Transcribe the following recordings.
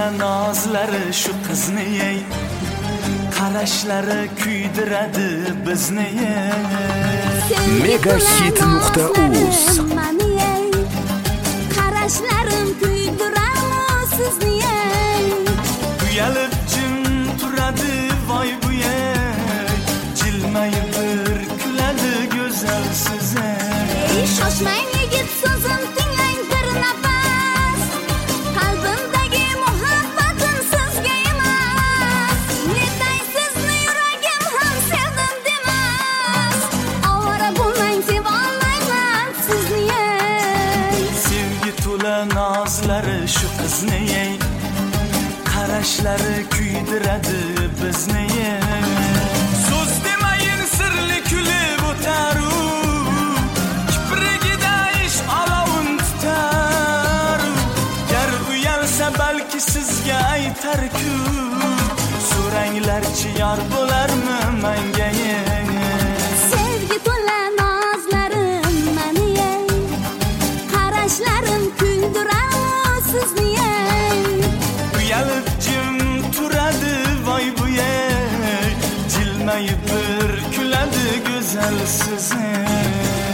to'la nozlari shu qizni ey, qarashlari kuydiradi bizni ey. Megahit.uz qarashlarim kuydiradi sizni ey. Uyalib jim turadi voy bu ey, jilmayib bir kuladi go'zal siz ey. Shoshmang yigit, so'zim tinglang bir nafas, qalbimdagi muhabbatim sizga emas. Netay sizni yuragim ham sevdim demas. Ovora bo'lmang, sevolmayman sizni ey. Sevgi to'la nozlari shu qizni ey, qarashlari kuydiradi bizni ey. So'z demayin sirli kulib o'tar u, kiprigida ish olovin tutar u. Gar uyalsa balki sizga aytar-ku, so'ranglarchi yor bo'larmi menga ey. Sevgi to'la nozlarim mani ey, qarashlarim kuydiradi sizni ey. Uyalib jim turadi voy bu ey, jilmayib bir kuladi go'zal siz ey.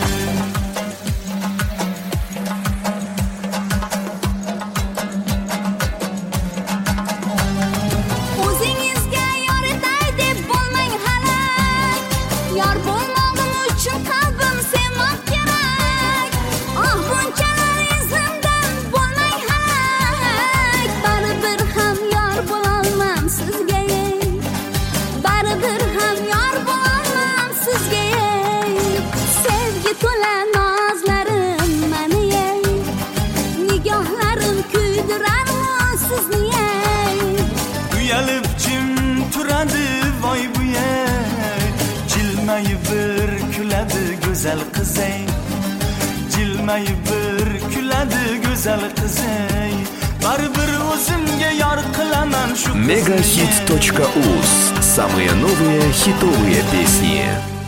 O'zingizga yor etay deb bo'lmang halak, yor bo'lmog'im uchun qalbim sevmoq kerak. Bunchalar izimdan bo'lmang halak, baribir ham yor bo'lolmam sizga ey. Baribir ham yor bo'lolmam sizga ey. Sevgi to'la nozlarim mani ey, nigohlarim kuydiradi sizni ey. Uyalib jim turadi voy bu ey, jilmayib bir kuladi go'zal qiz ey. Jilmayib bir kuladi go'zal qiz ey. Baribir o'zimga yor qilaman shu qizni ey. Megahit.uz. Самые новые хитовые песни.